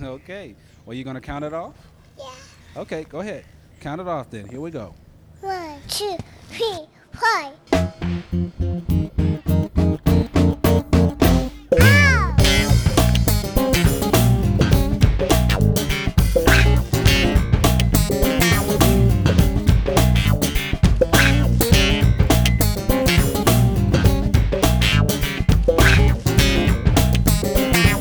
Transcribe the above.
Okay. Well, you gonna count it off? Yeah. Okay, go ahead. Count it off then. Here we go. 1, 2, 3, 4.